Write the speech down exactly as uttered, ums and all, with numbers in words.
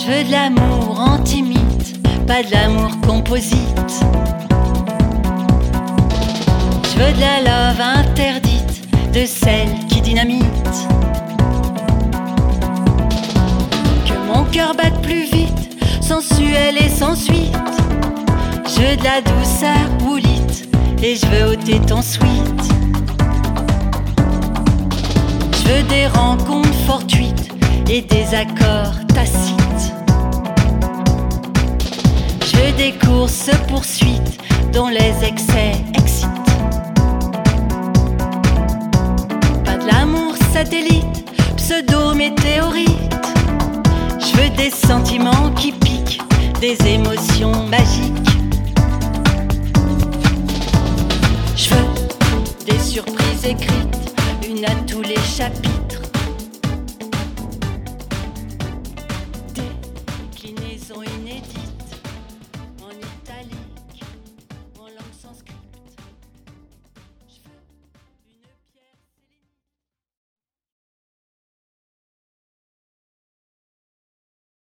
Je veux de l'amour anti-mythe, pas de l'amour composite. Je veux de la love interdite, de celle qui dynamite. Que mon cœur batte plus vite, sensuel et sans suite. Je veux de la douceur woolite, et je veux ôter ton sweet. Je veux des rencontres fortuites et des accords tacites. Je veux des courses-poursuites dont les excès excitent. Pas de l'amour satellite, pseudo-météorite. Je veux des sentiments qui piquent, des émotions magiques. Je veux des surprises écrites, une à tous les chapitres.